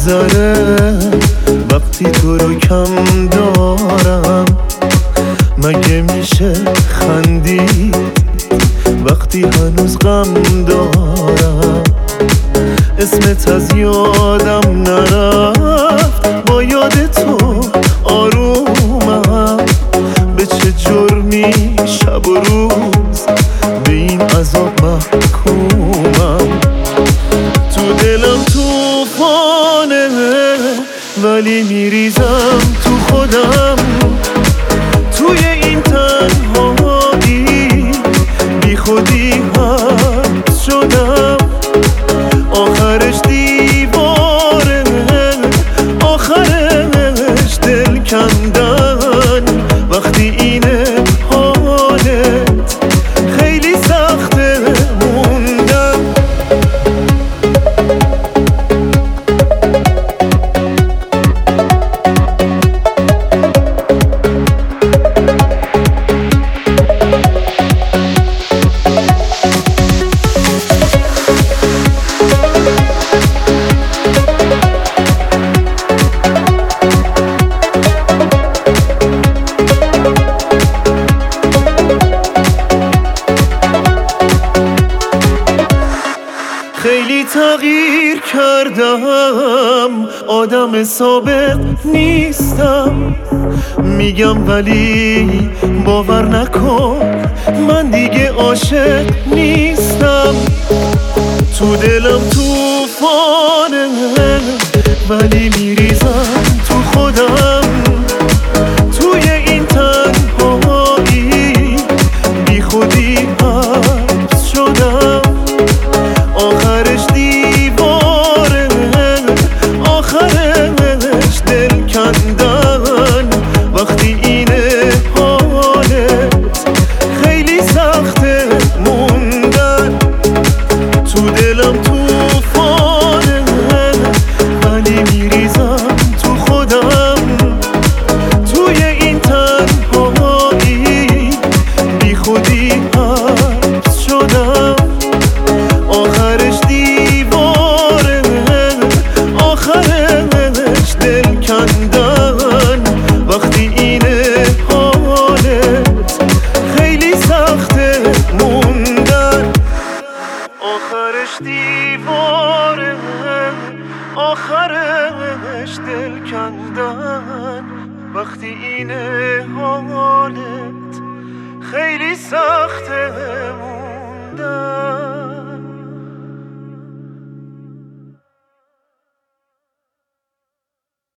میگذره وقتی تو رو کم دارم؟ مگه میشه خندی وقتی هنوز غم دارم؟ اسمت از یادم نرفت، با یاد تو آرومم. به چه جرمی شب و روز به این عذاب محکومم؟ تو دلم توفانه ولی میریزم تو خودم. توی این تنهایی بی خودی حبس شدم. آخرش دیواره، آخرش دل کندن. وقتی اینه حالت خیلی سخته موندن. خیلی تغییر کردم، آدم ثابت نیستم. میگم ولی باور نکن من دیگه عاشق نیستم. تو دلم توفانه ولی میریزم تو خودم. توی این تنهایی بی خودی حبس شدم. آخرش دیواره، آخرش دل کندن. وقتی اینه حالت خیلی سخته موندن. تو دلم توفانه ولی میریزم تو خودم. توی این تنهایی بی خودی حبس شدم. آخرش دیواره، آخرش دل کندن. وقتی اینه حالت خیلی سخته موندن. آخرش دیواره، آخرش دل کندن. وقتی اینه حالت خیلی سخته موندن.